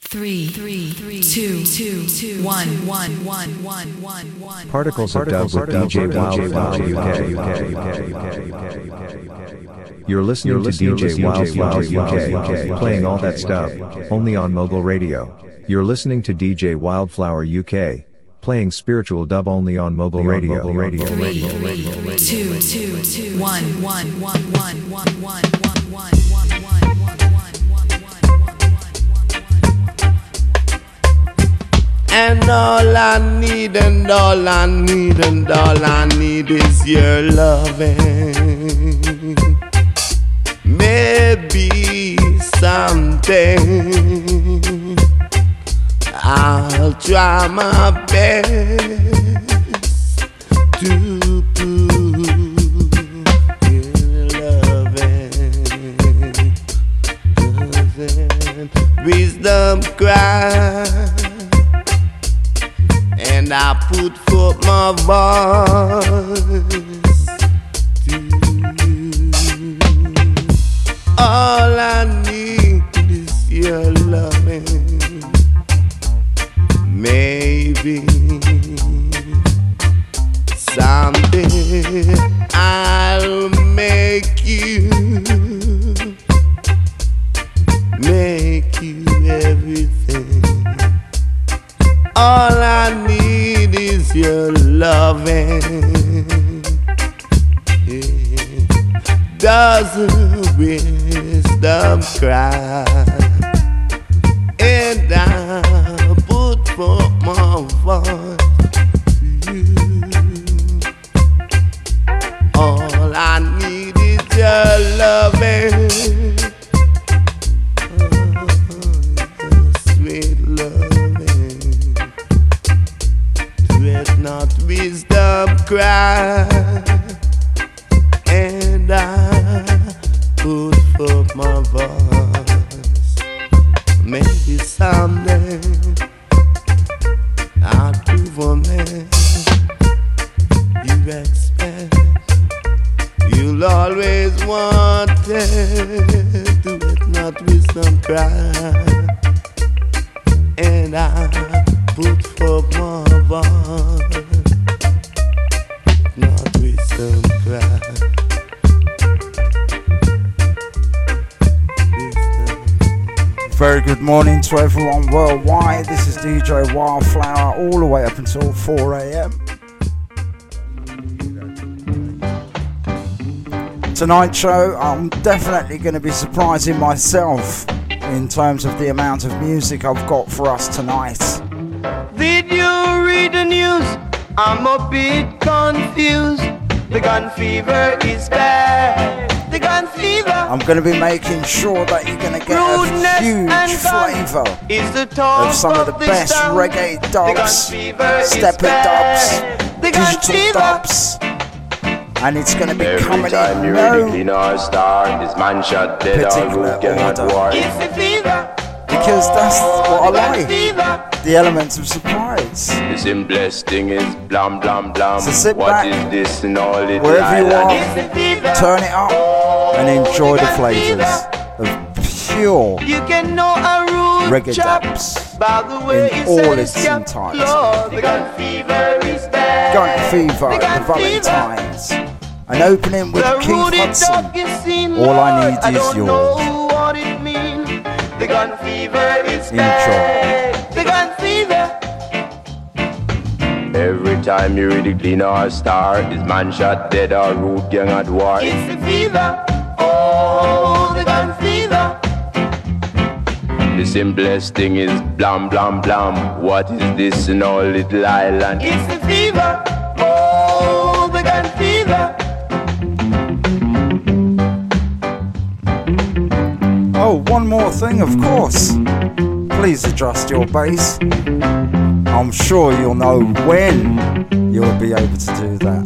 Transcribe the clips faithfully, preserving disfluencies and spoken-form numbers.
Three, three, three, two, two, two, one, one, one, one, one, one. Particles of Dub with D J Wildflower U K. You're listening to D J Wildflower U K, playing all that stuff, only on Mogul Radio. You're listening to D J Wildflower U K, playing spiritual dub only on Mogul Radio. Three, three, two, two, two, one, one, one, one, one, one, one, one. And all I need, and all I need, and all I need is your loving. Maybe someday I'll try my best to prove your loving. Wisdom cries, and I put forth my voice to you. All I need is your loving. Maybe someday I'll make you, make you everything. All I need is your loving. Yeah. Doesn't wisdom cry? And I put forth my voice to you. All I need is your loving. Oh, sweet loving. Let not wisdom cry, and I put forth my voice. Maybe someday I'll prove a man you expect. You'll always want it. Do it, not wisdom cry, and I put forth my voice, not wisdom cry. Very good morning to everyone worldwide. This is D J Wildflower all the way up until four a.m. Tonight's show, I'm definitely going to be surprising myself in terms of the amount of music I've got for us tonight. Did you read the news? I'm a bit confused. The gun fever is bad. The gun fever. I'm going to be making sure that you're going to get Rudeness a huge flavour of some of the, the best town. Reggae dubs, stepper dubs, digital dubs. And it's going to be every coming time in you no really clean our star, this man shot dead or root cannot war. It's the fever. Because that's what I like, fever. the elements of surprise. The simplest thing is blam blam blam. So sit what back, is this and all it wherever you are, turn it up and enjoy the flavours of pure you can know a rude reggae dubs by the way in all its entirety. The gun fever is bad. Gun Fever, the, the Valentines, an opening with the Keith Hudson. All I need I is don't yours. Know what it means. The gun fever is bad. The gun fever. Every time you really clean our star, this man shot dead or root gang at war. It's the fever. Oh, the gun fever. The simplest thing is blam blam blam. What is this in all little island? It's the fever. Oh, the gun fever. Oh, one more thing, of course. Please adjust your bass. I'm sure you'll know when you'll be able to do that.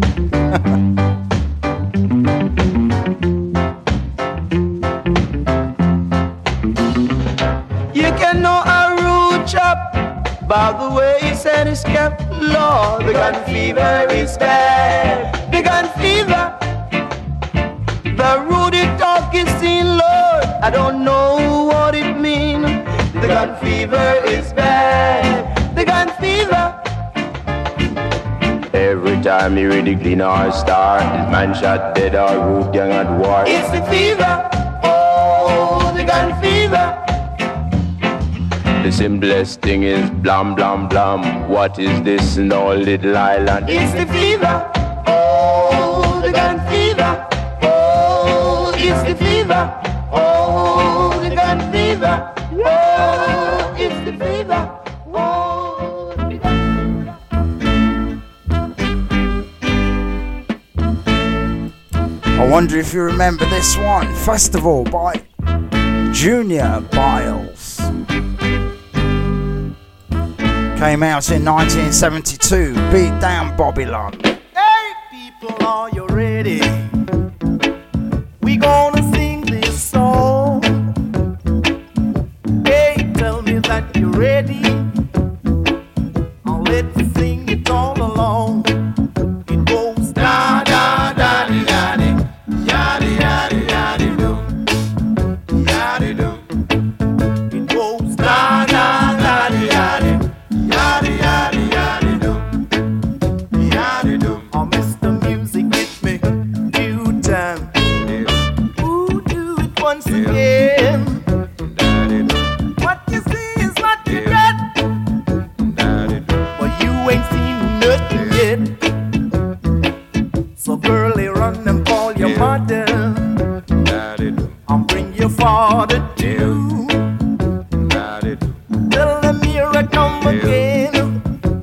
You can know a rude chap by the way he said he's kept. Lord, the gun fever is bad. The gun fever. The rude talk is seen, Lord. I don't know what it means. The gun gun fever is bad. The gun fever. Every time you read the clean or star, this man shot dead or root gang at war. It's the fever. Oh, the gun fever. The simplest thing is blam blam blam. What is this in our little island? It's the fever. Oh, the gun fever. Oh, it's the fever. Oh, the gun fever. Oh, it's the fever. Oh, the gun fever. I wonder if you remember this one. Festival by Junior Byles. Came out in nineteen seventy-two. Beat Down Babylon. Hey people, are you ready? We gonna sing this song. Hey, tell me that you're ready. I'll let you sing it all along. It goes da da da di da di, yadi yadi yadi do, yadi do. It goes da da da di yadi, yadi yadi yadi do, yadi do. Oh, Mister Music, hit me few times. Ooh, do it once again. What you see is what you get. But you ain't seen nothing yet. So girlie, run and call your mother. And bring your father too. Tell them here I come again.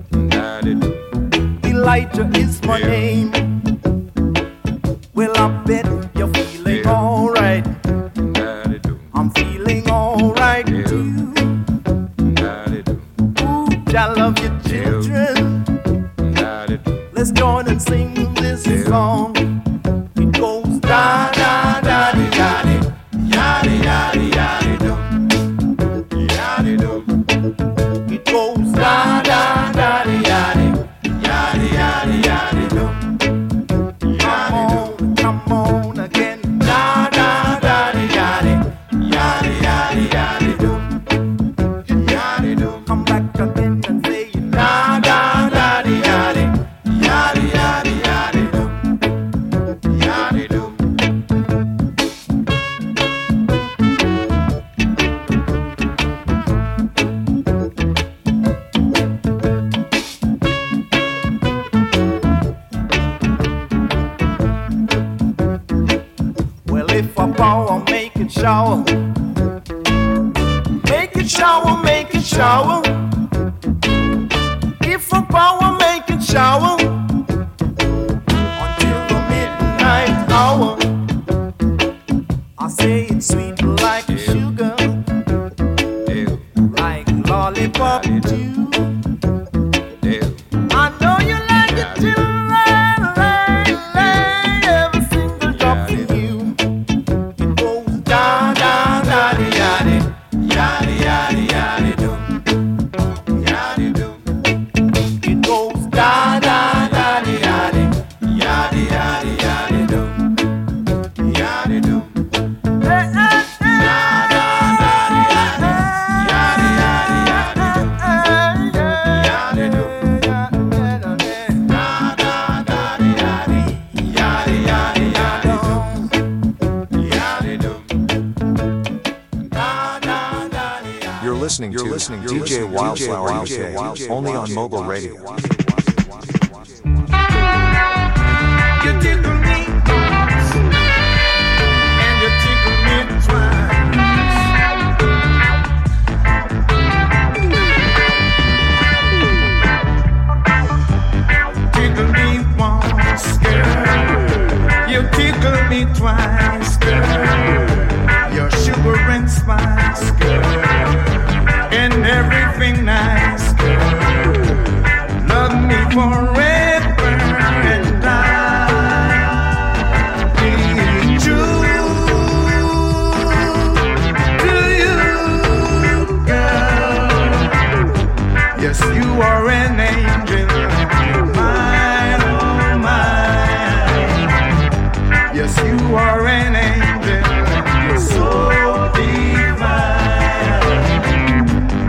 Elijah is my name. Well, I bet you're feeling alright. I'm feeling alright too. Ooh, I love your children. Let's join and sing this song. It goes da da da di da di, yadi yadi yadi do, yadi do. It goes da da da di yadi, yadi yadi yadi do. Come on, come on again. Da da da di yadi, yadi yadi yadi do, yadi do. Come back again and say it. Da da da di yadi, yadi yadi yadi do, yadi do. Well, if I power, make it shower. Make it shower, make it shower. If I power, make it shower. Until the midnight hour. I say it's sweet like sugar. Like lollipop too. I know you like it too. Lay, lay, lay, every single drop for you. It goes da da da di yadi, yadi yadi yadi do, yadi do. It goes da da da di yadi, yadi yadi yadi do, yadi do. Hey, hey, hey. Da da da di yadi, yadi yadi yadi do, yadi do. Da da da di yadi, yadi yadi yadi do, yadi do. Da da da di yadi. You're listening to listening D J Wildflower U K, only on Mogul Radio. You tickle me once, and you tickle me twice. Tickle me once, girl. You tickle me twice, girl. Your sugar and spice, girl, and everything nice, girl. Love me forever and I'll be true to you, girl. Yes, you are an angel, mine, oh mine. Yes, you are an angel, you're so divine.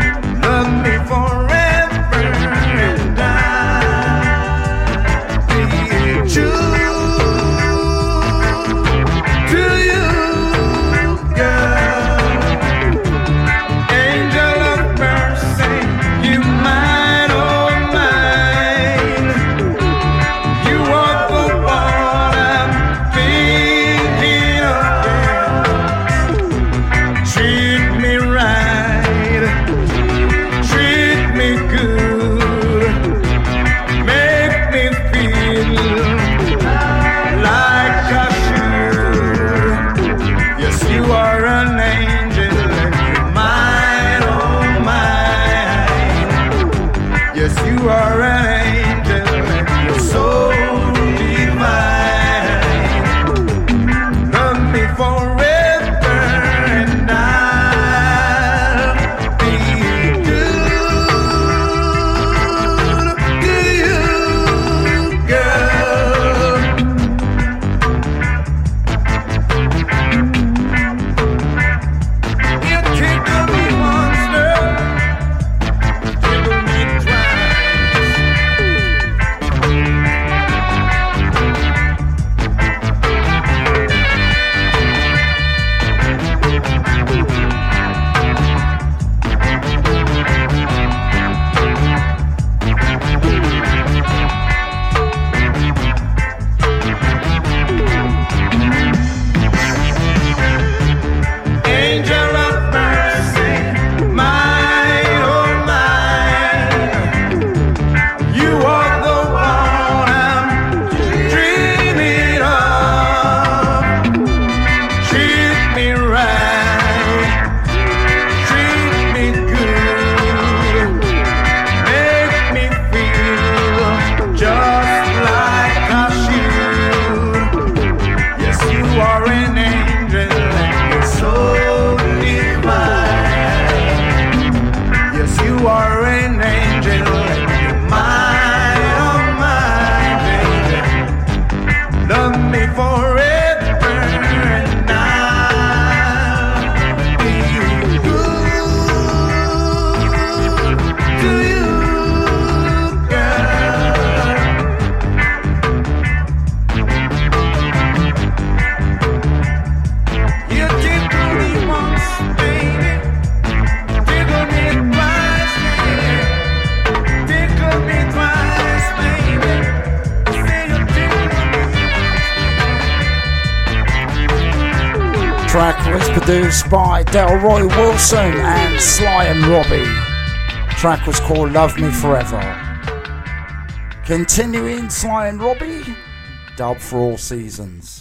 track was produced by Delroy Wilson and Sly and Robbie. The track was called Love Me Forever. Continuing, Sly and Robbie, Dub for All Seasons.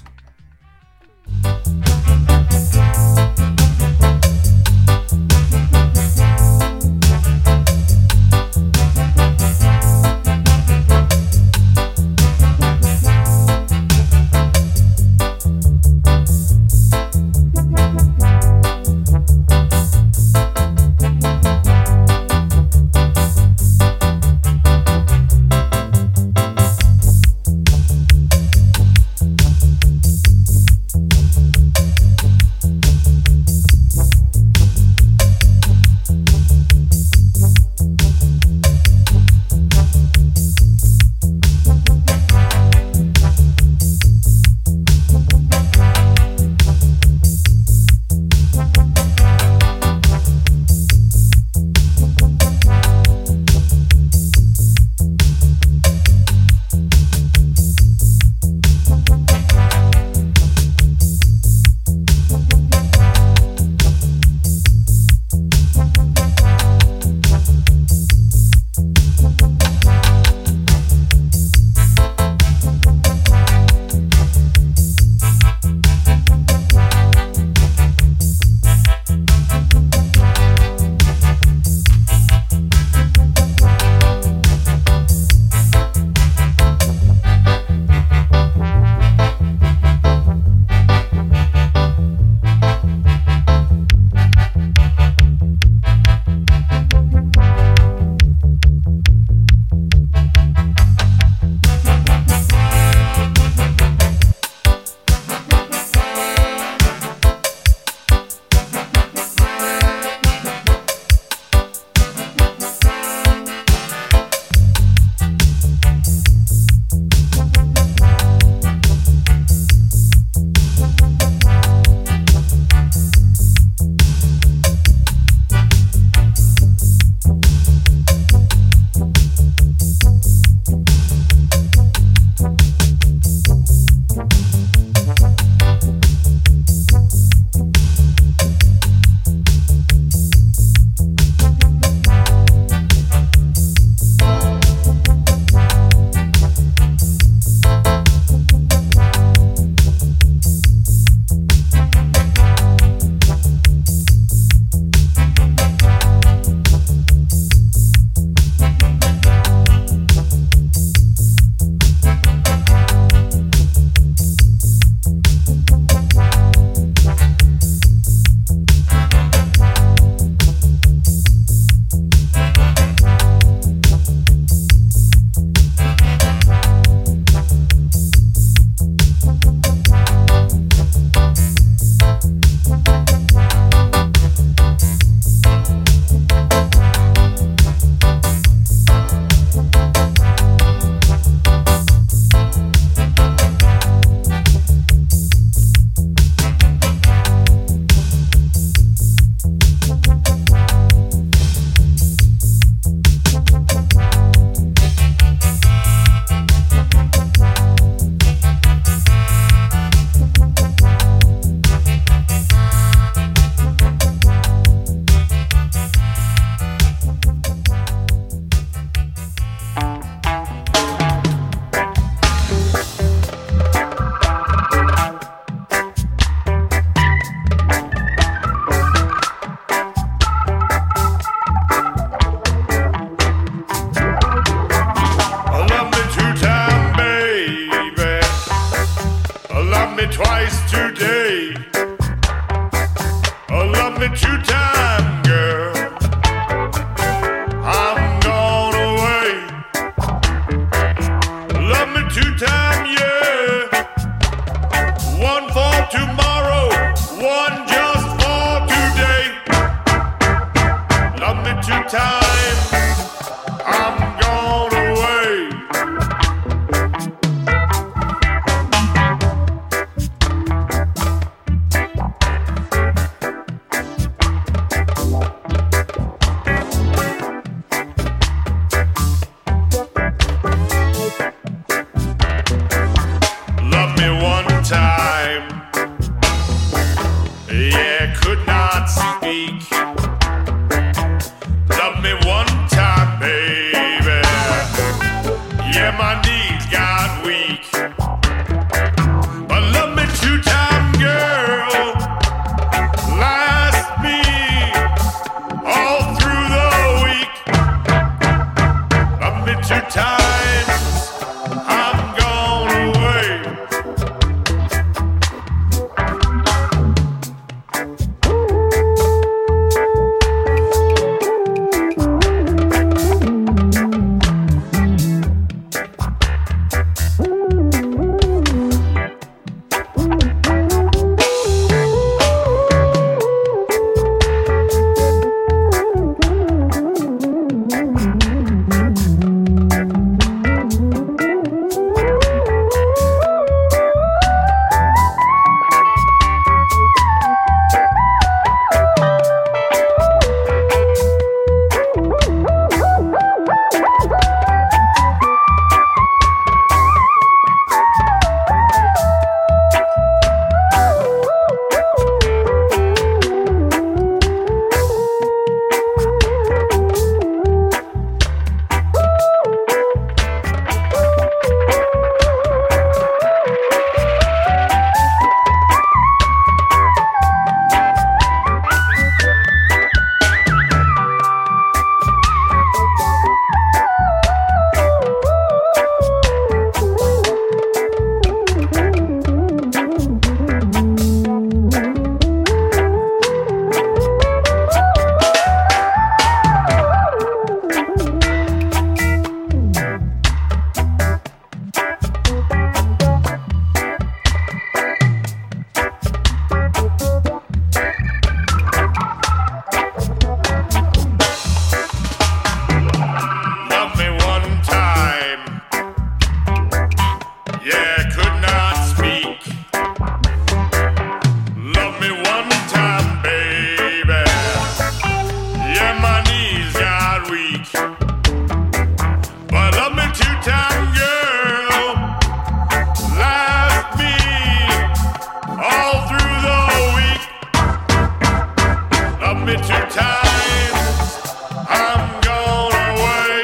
me two times. I'm gone away.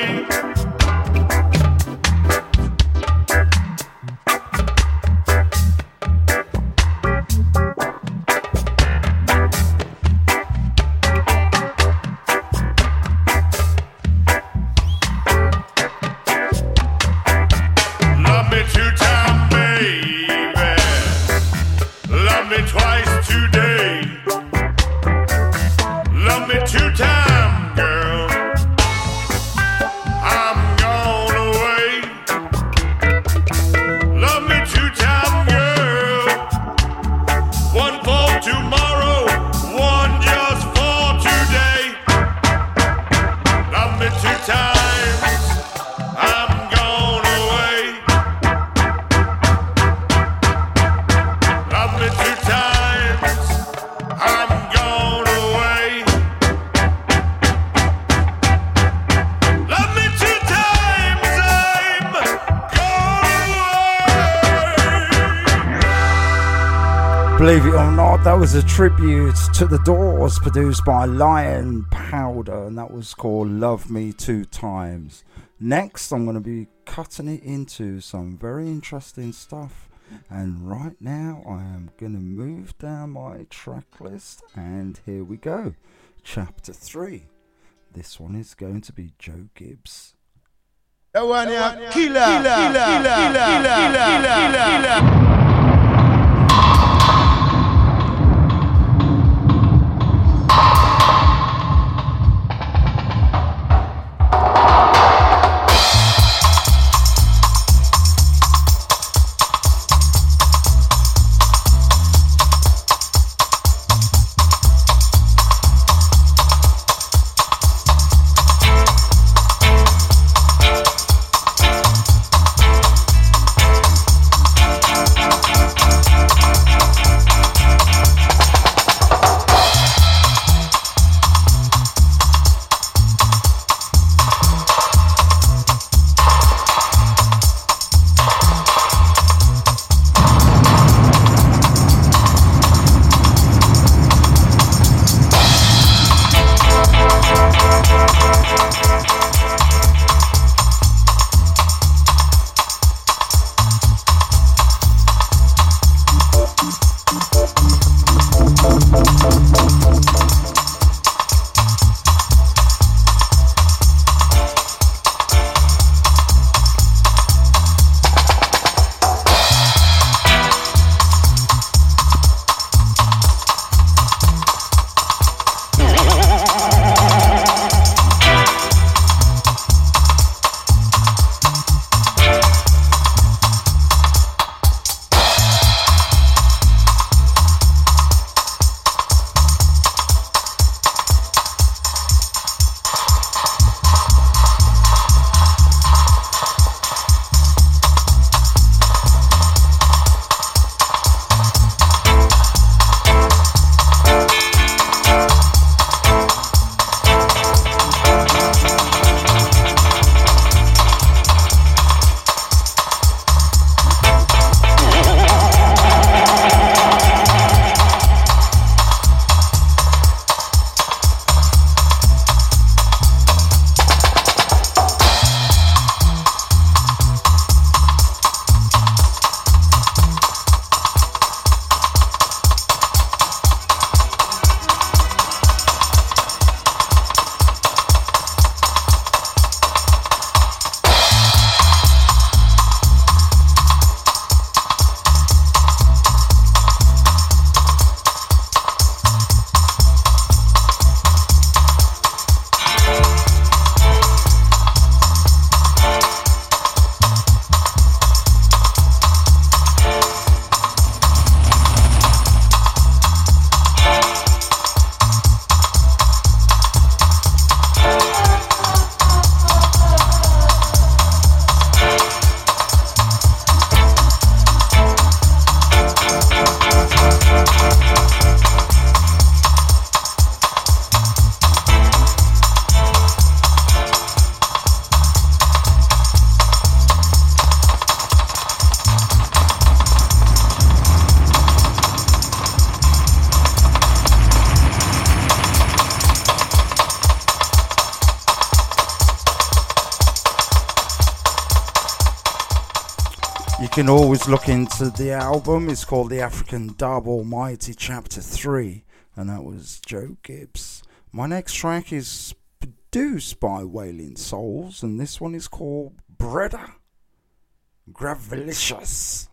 Love me two times, baby. Love me twice today. Love me two times, girl. I'm gone away. Love me two times, girl. One for tomorrow, one just for today. Love me two times. I'm gone away. Love me two times. I'm gone away. Love me two times. I'm gone away. Believe it or not, that was a tribute to The Doors, produced by Lion Powder, and that was called Love Me Two Times. Next, I'm going to be cutting it into some very interesting stuff, and right now I am going to move down my track list, and here we go. Chapter three. This one is going to be Joe Gibbs. That one, yeah, killer, killer, killer, killer, killer, killer, killer. Love You can always look into the album. It's called The African Dub Almighty Chapter three, and that was Joe Gibbs. My next track is produced by Wailing Souls, and this one is called Breda Gravelicious.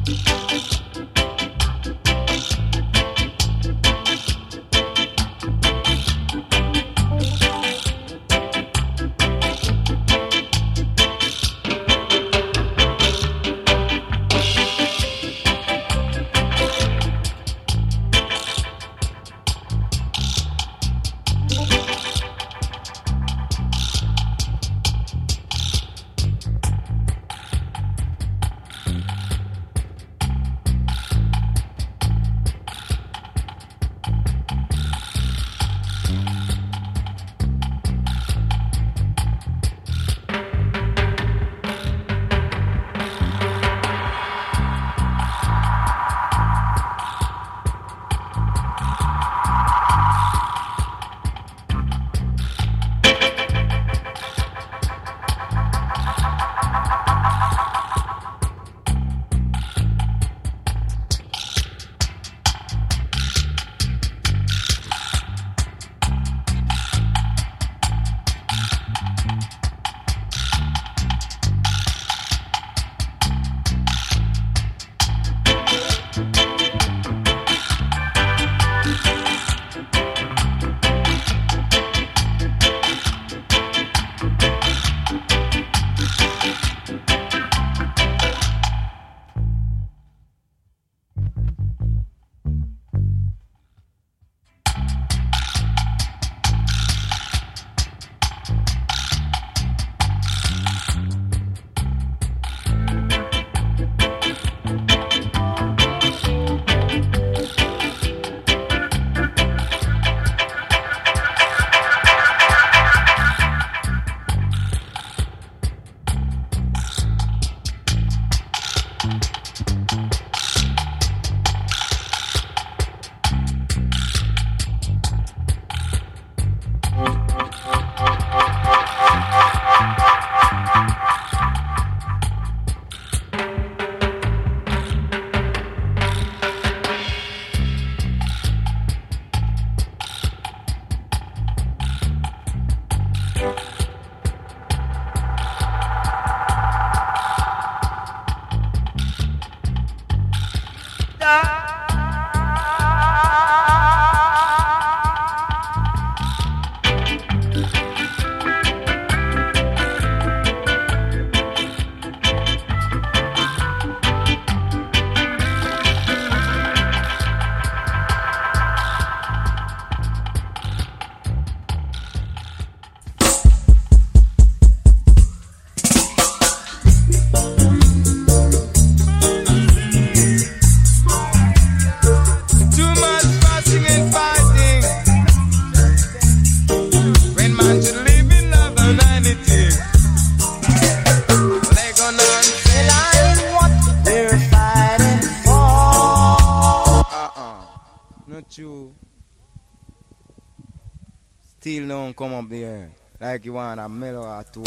Still don't come up there like you want a mellow or two.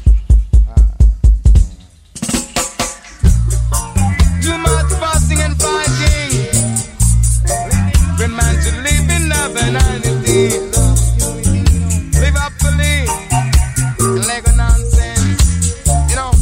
Too much fussing and fighting. When man should live in love and unity. Live up fully and like a nonsense, you know.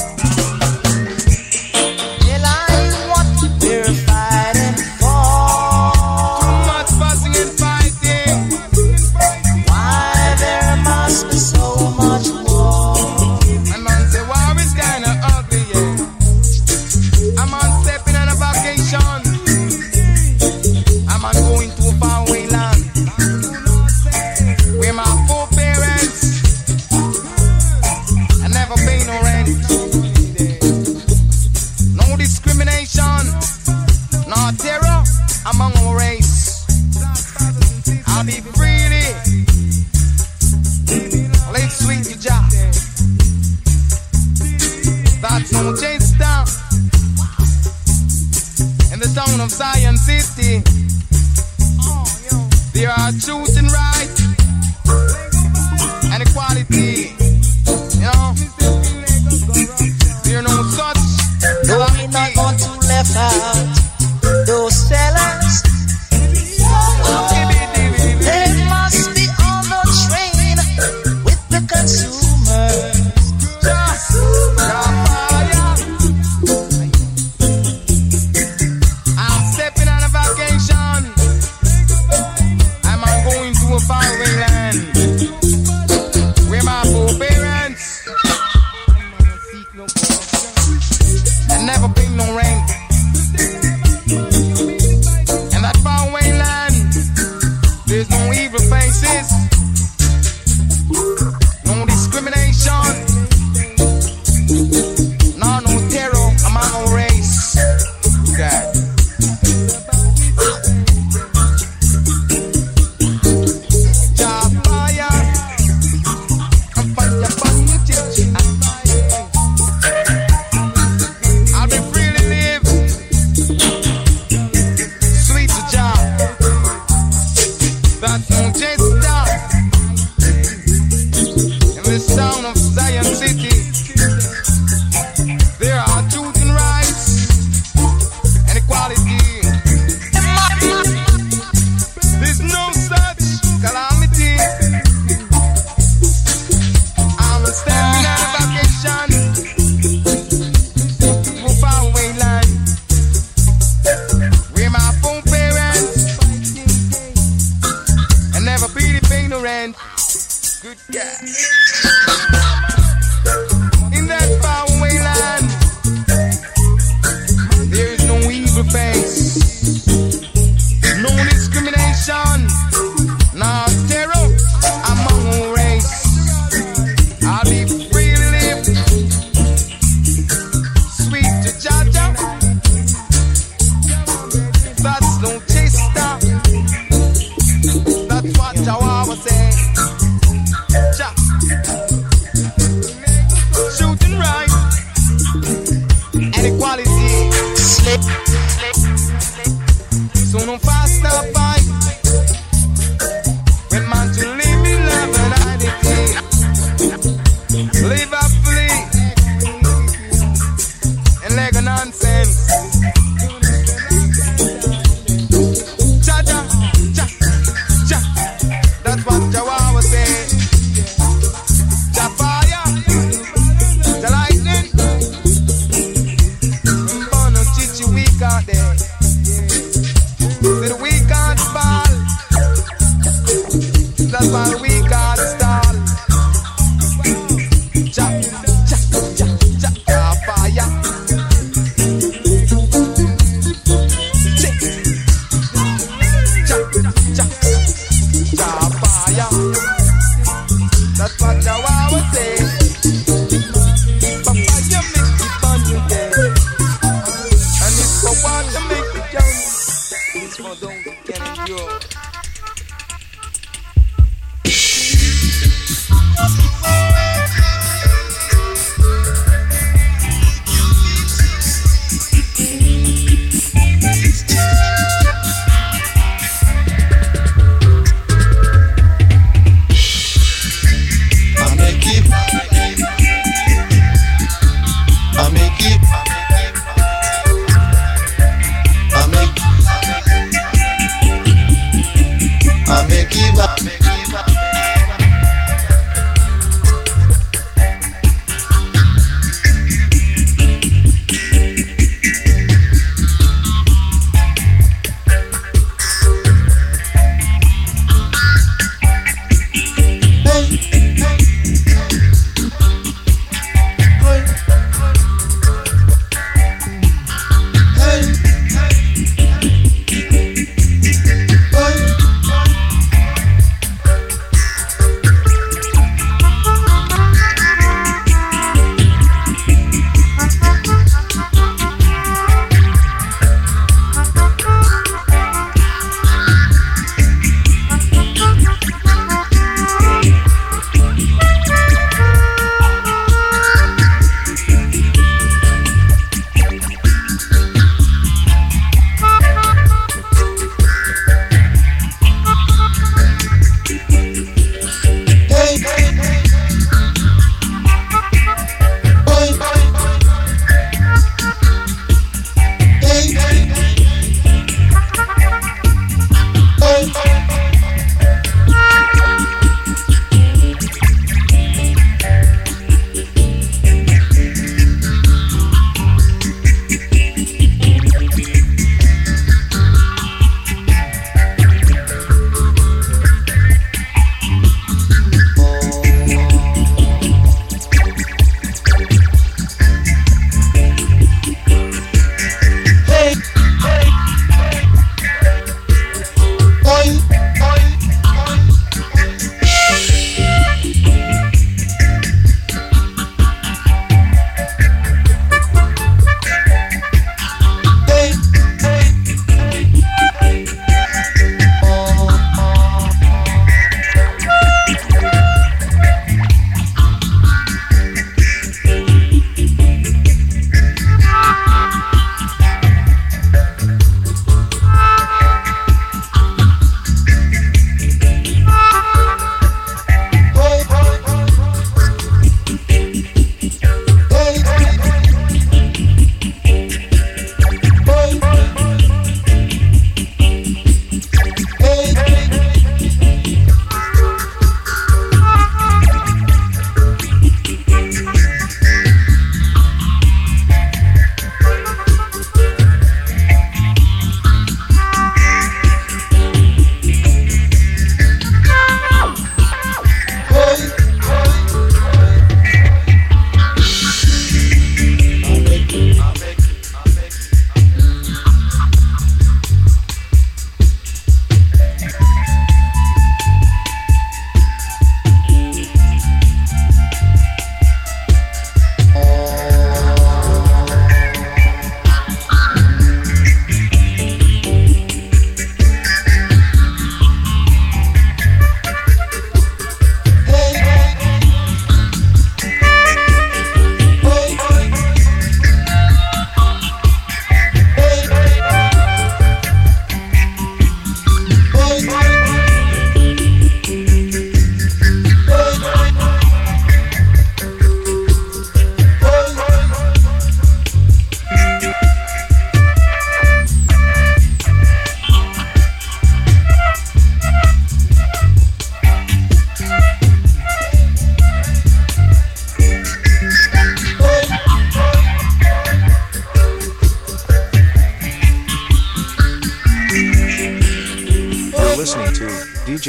Well, I what they're fighting for. Too much fussing and fighting. Why there must be so much war? And man say war is kinda ugly, yeah. I'm on stepping on a vacation. I'm on going to a faraway land where my poor parents I never pay no rent. No discrimination, no terror among our race. I'll be freely live sweet to Jah. That's no chase down in the town of Zion City. There are truth and right and equality, you know. There are no such calamity. We're not going to left out those sellers. They must be on the train with the consumers.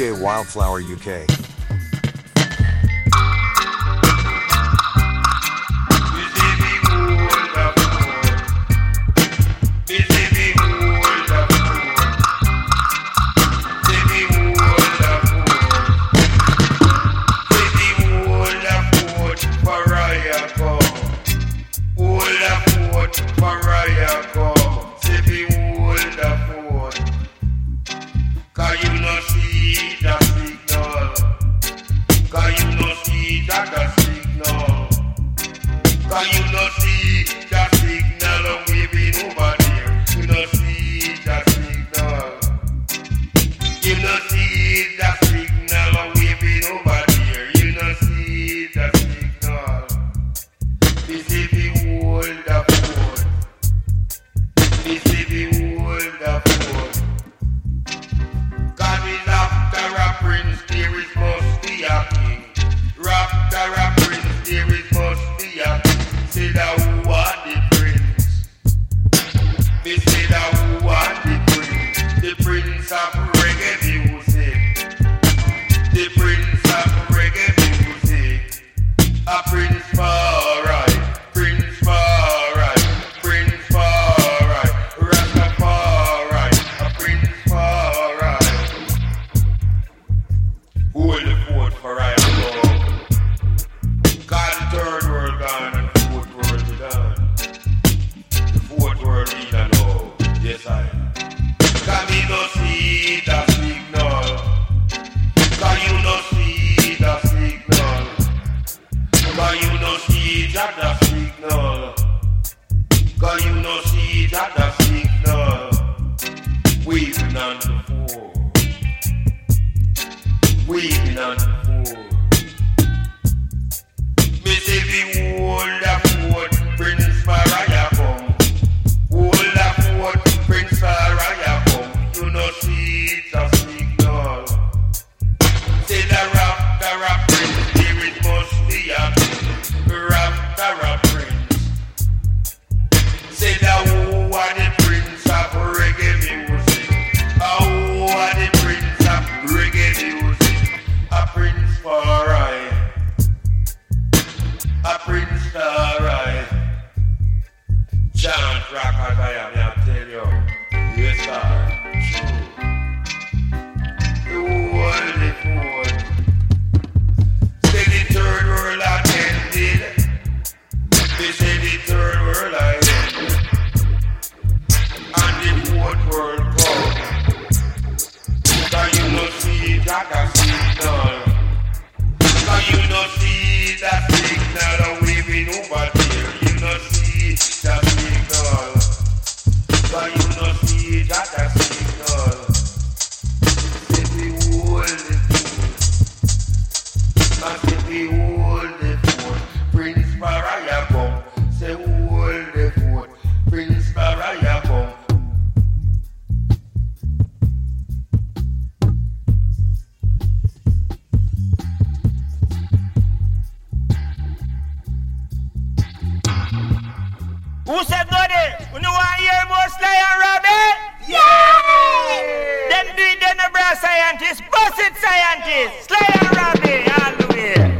J Wildflower U K. Who said no day? You know why hear more Sly and Robbie? Yeah! Them do it, then the brass scientists, bust it scientists, Sly and Robbie, all the way.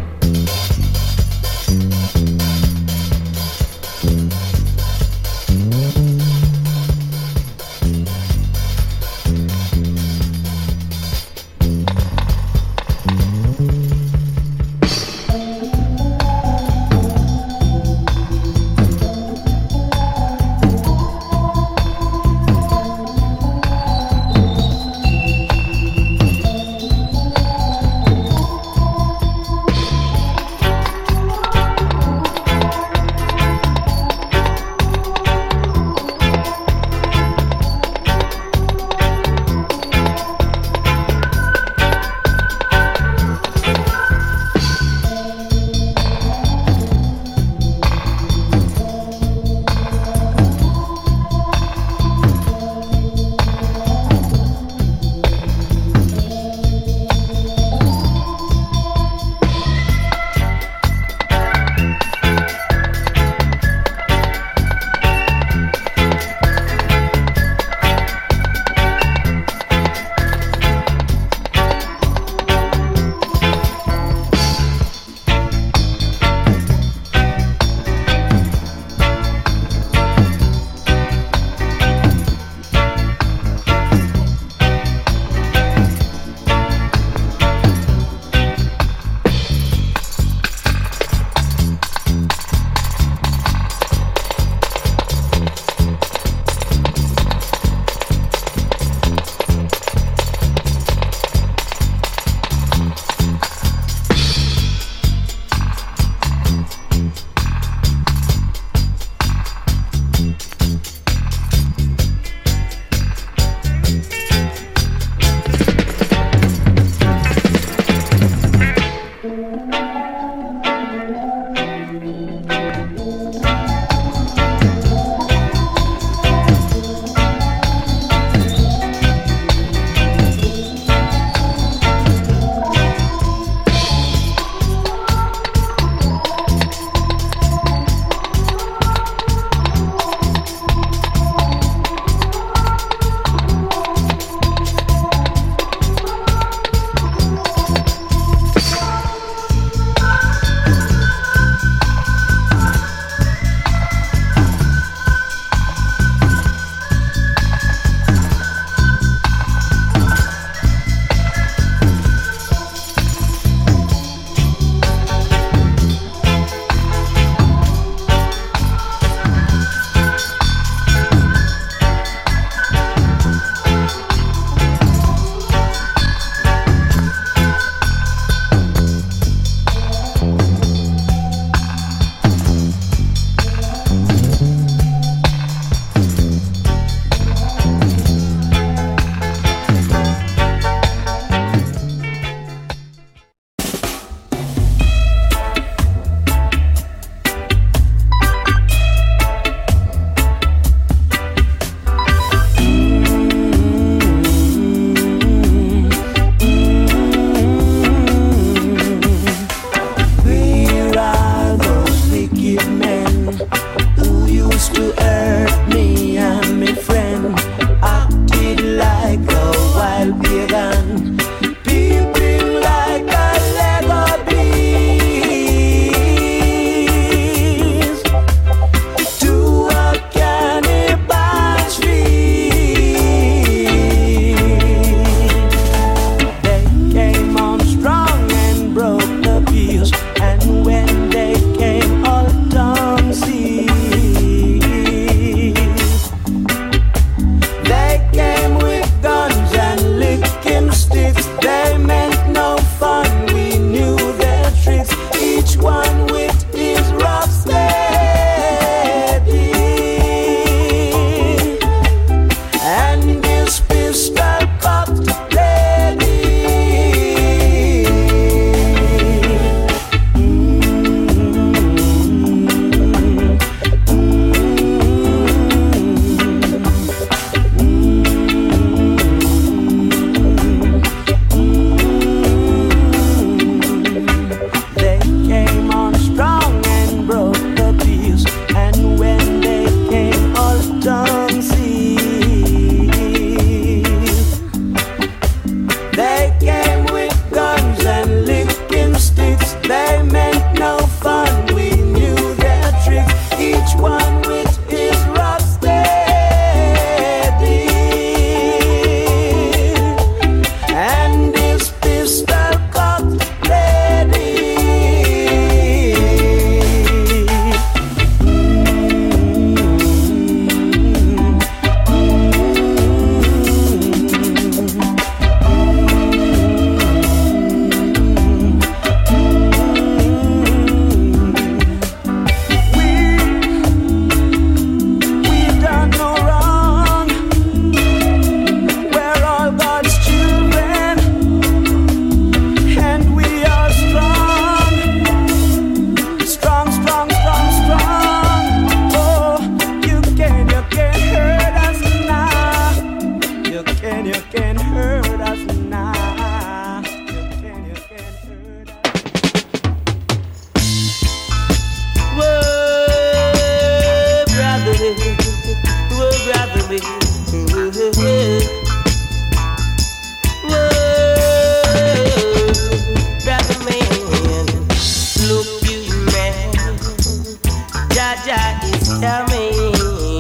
Jaja is coming.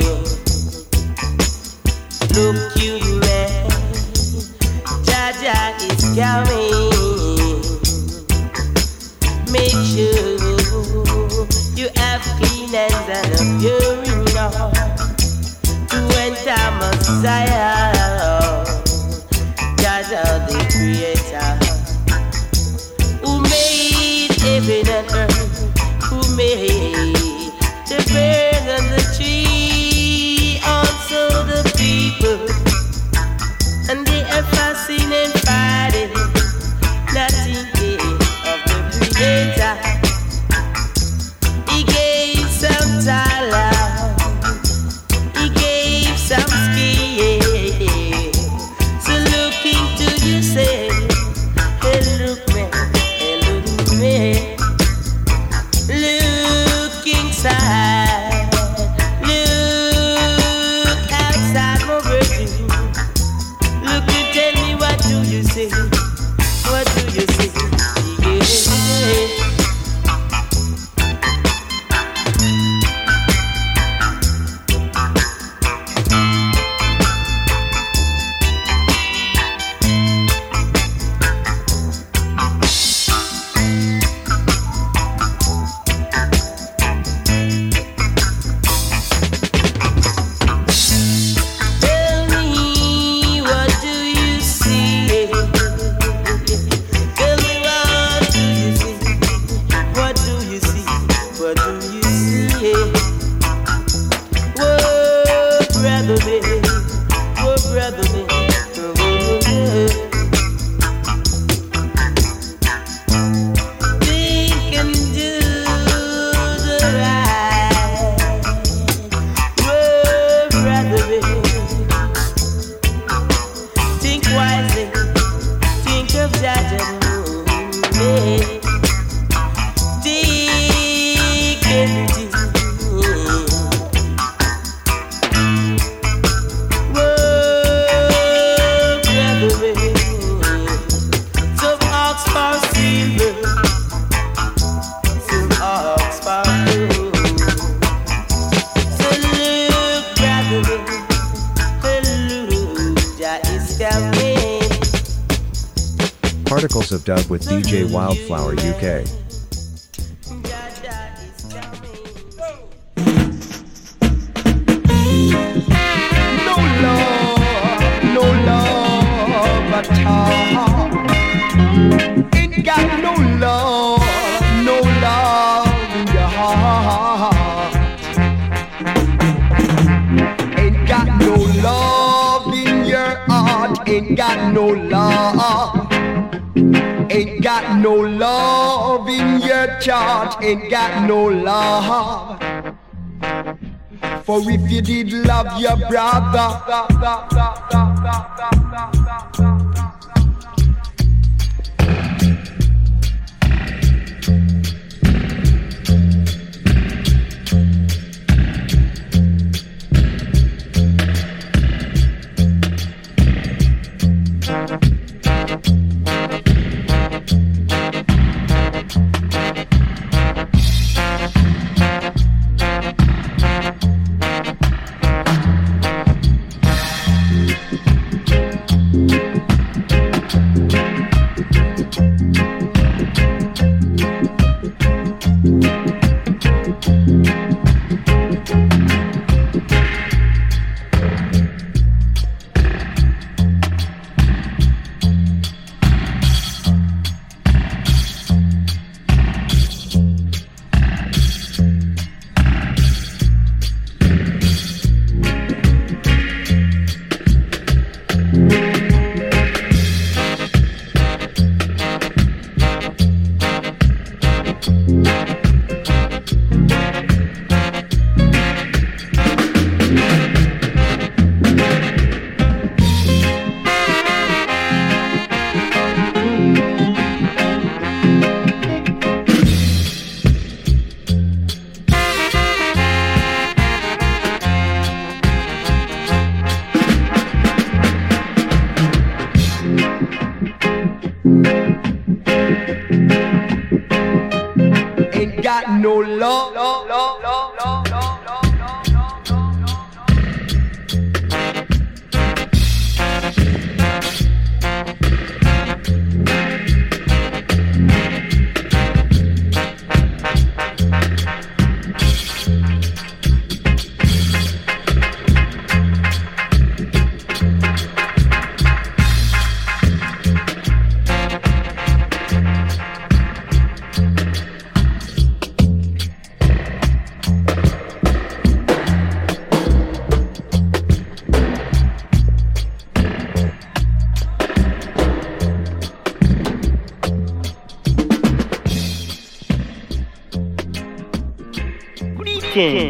Look you man, Jaja is coming. Make sure you have clean hands and a pure heart to enter Messiah. Jaja the Creator, who made heaven and earth, who made the bird and the tree, also the people, and they are fasting and fighting, not thinking of the Creator. He gave some talent, he gave some skill. So look into yourself, hey look me, hey look me. Look inside, look outside my virtue. Look and tell me, what do you see? What do you see? Yeah. Tell me, what do you see? Tell me, what do you see? What do you see? What do you see? Whoa, brother man, whoa, brother man, whoa, think and do the right. Whoa, brother man, think wisely, think of Jaja, yeah. Think everything. Whoa, brother man, some ox for silver, some ox for gold. So look, brother man, hallelujah is coming. Particles of Dub with D J Wildflower U K. Jaja is coming. No love, no love at all. Ain't got no love, no love in your heart. Ain't got no love in your heart. Ain't got no love. Ain't got no love in your chart. Ain't got no love. For if you did love your brother,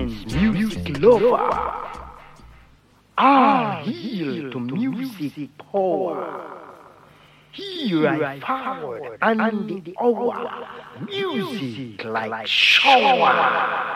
Dance music lover are healed to music power. Here I forward and the hour, music like shower.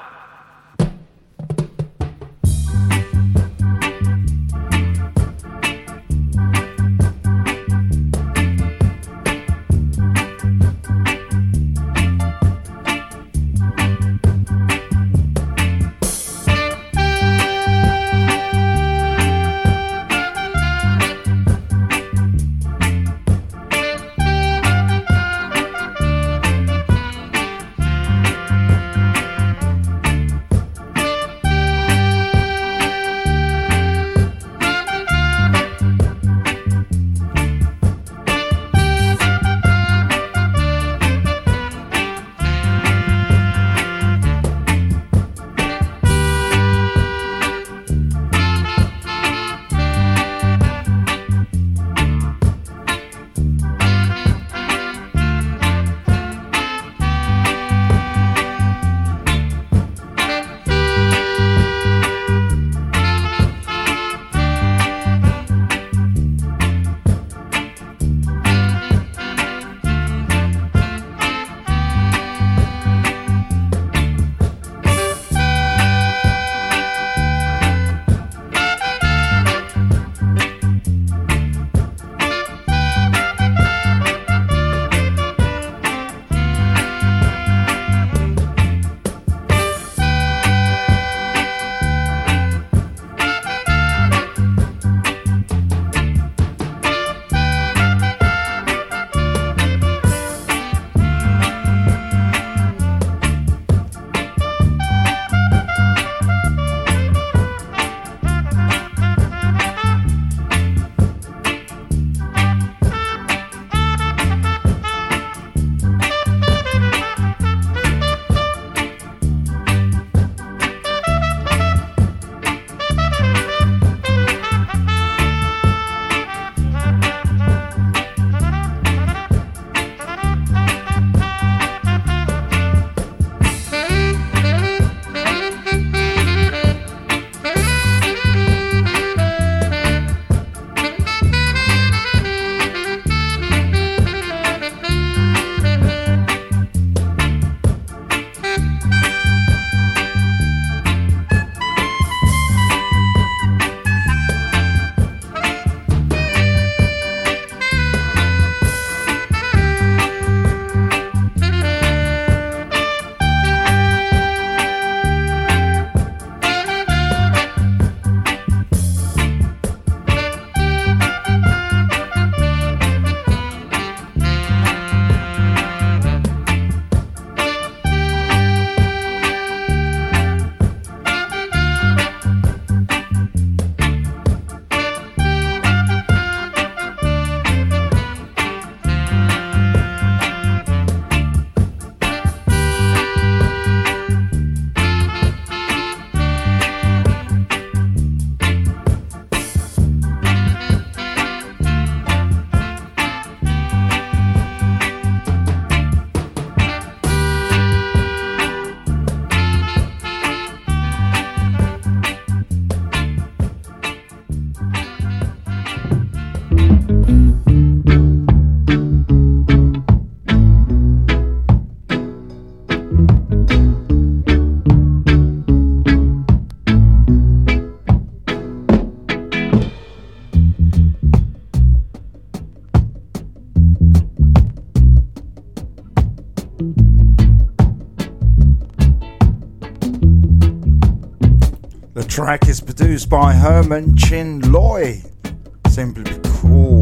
The track is produced by Herman Chin Loy, simply called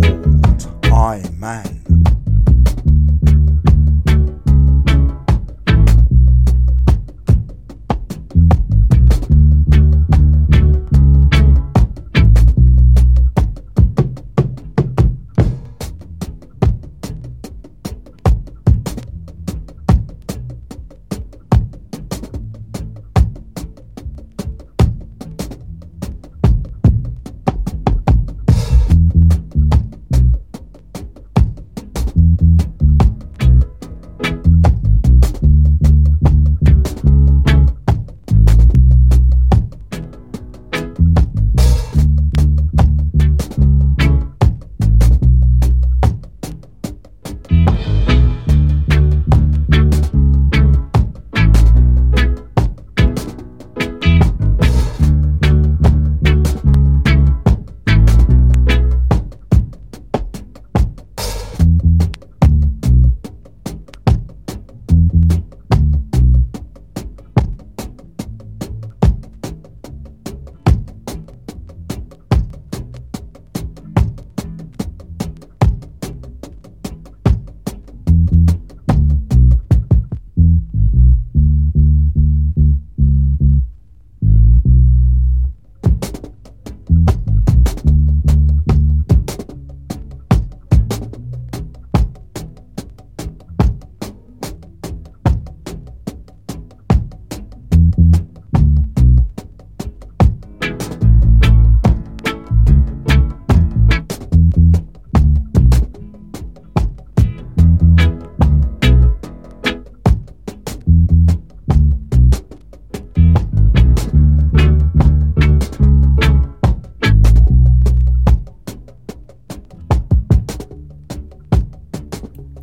I Man.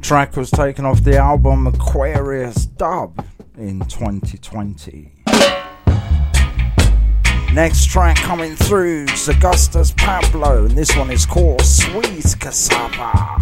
Track was taken off the album Aquarius Dub in twenty twenty. Next track coming through is Augustus Pablo, and this one is called Sweet Cassava.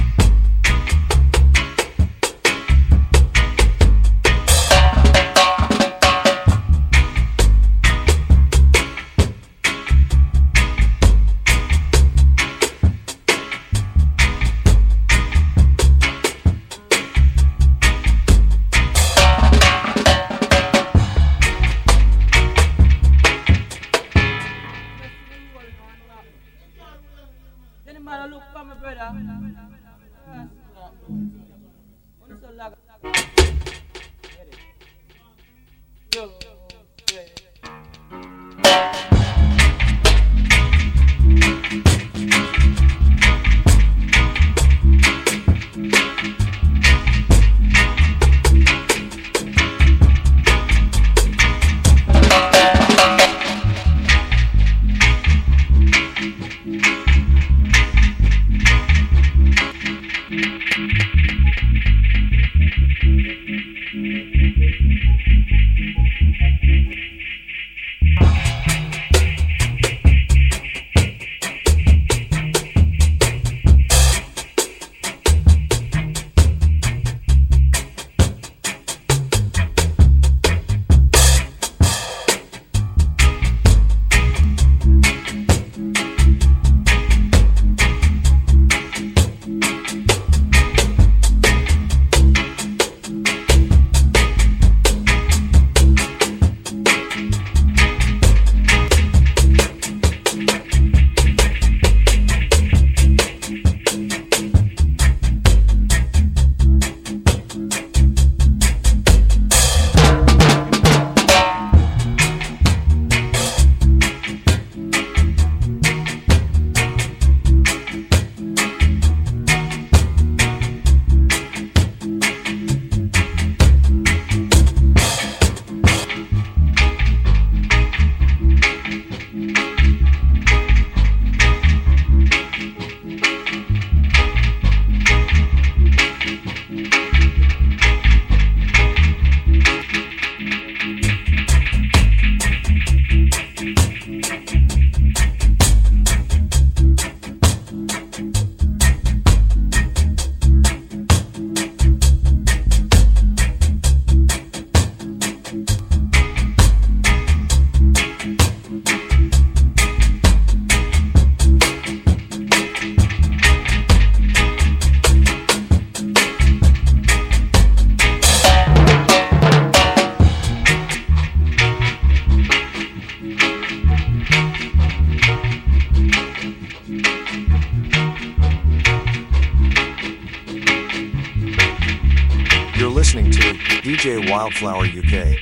listening to D J Wildflower U K.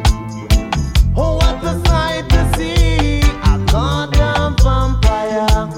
Vampire.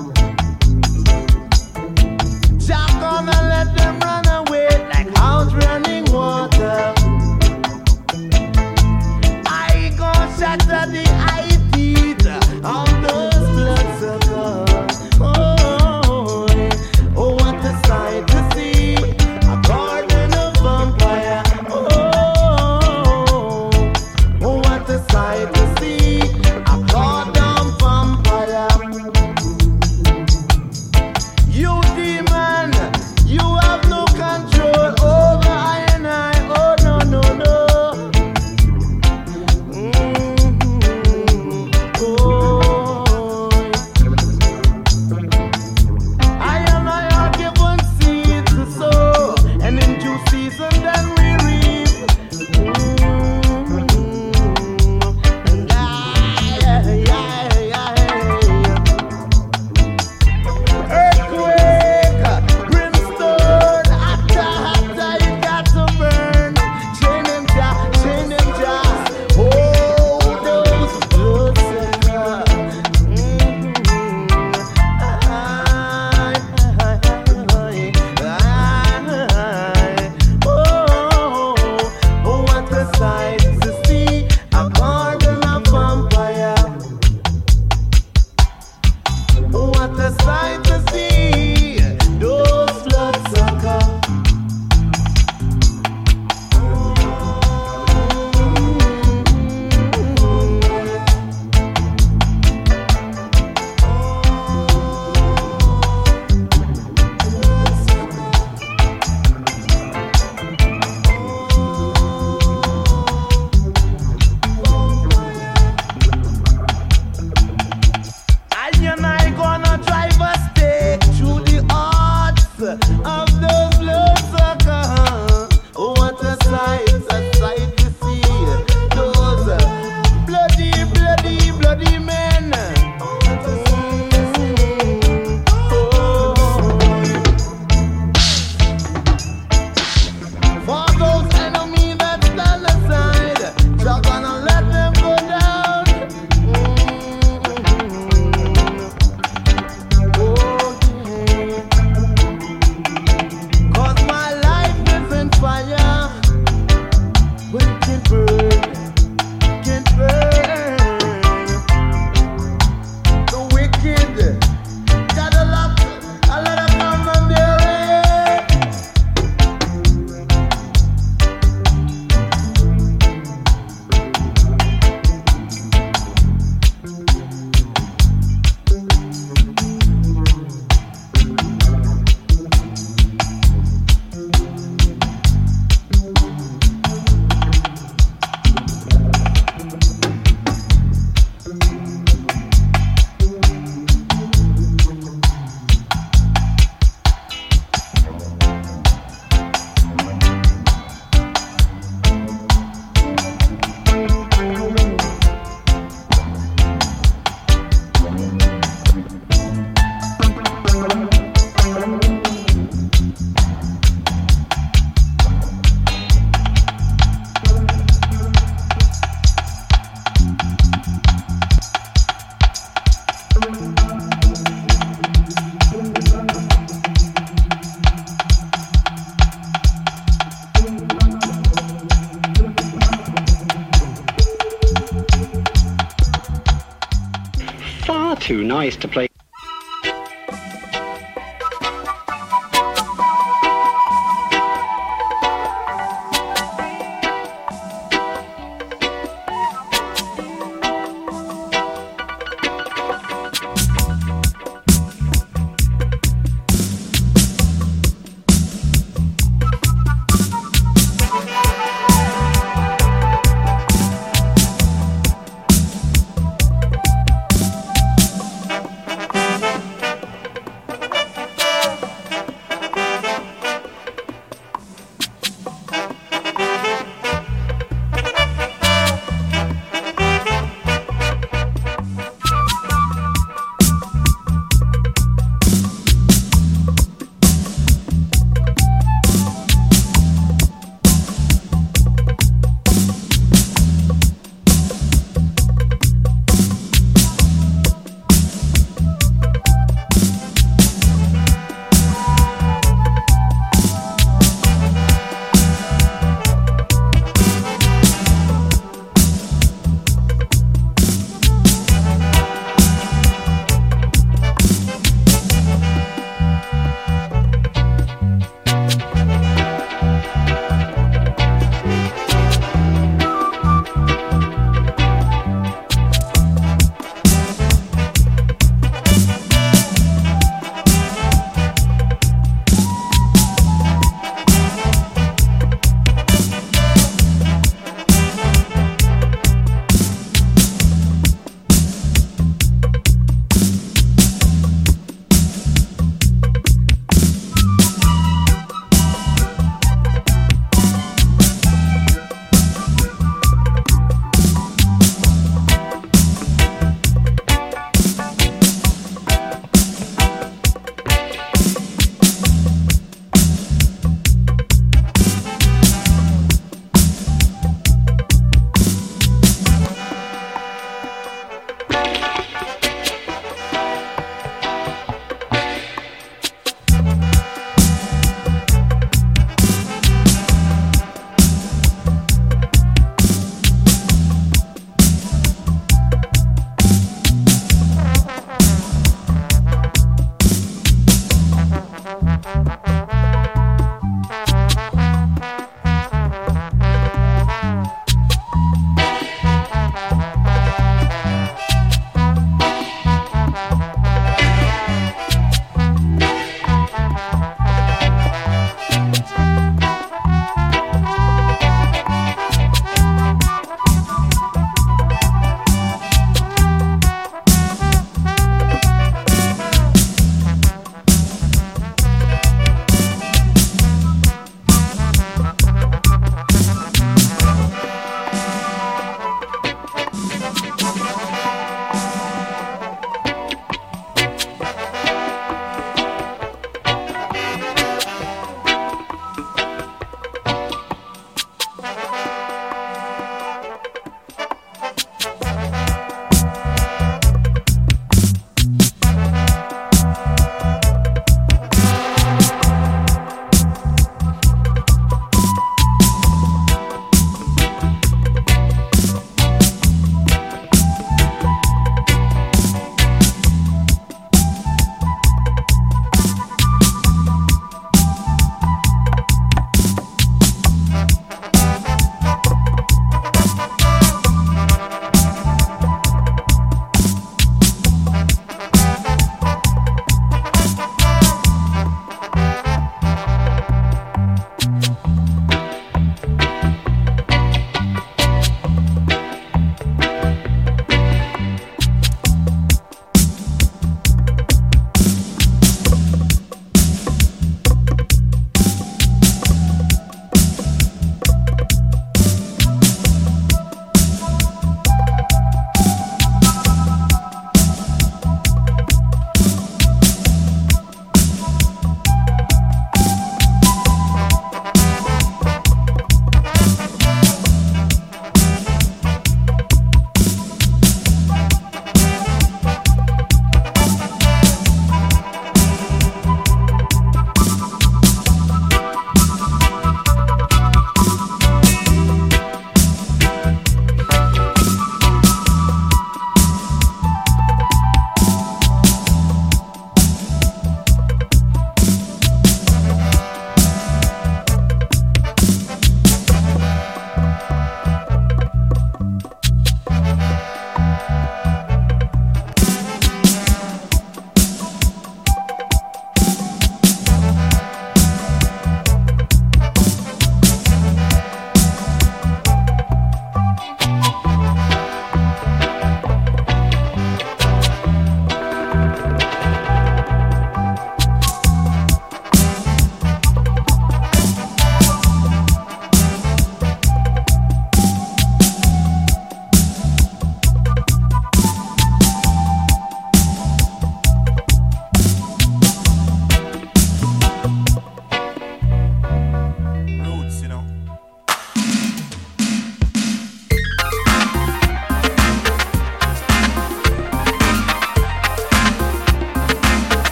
too nice to play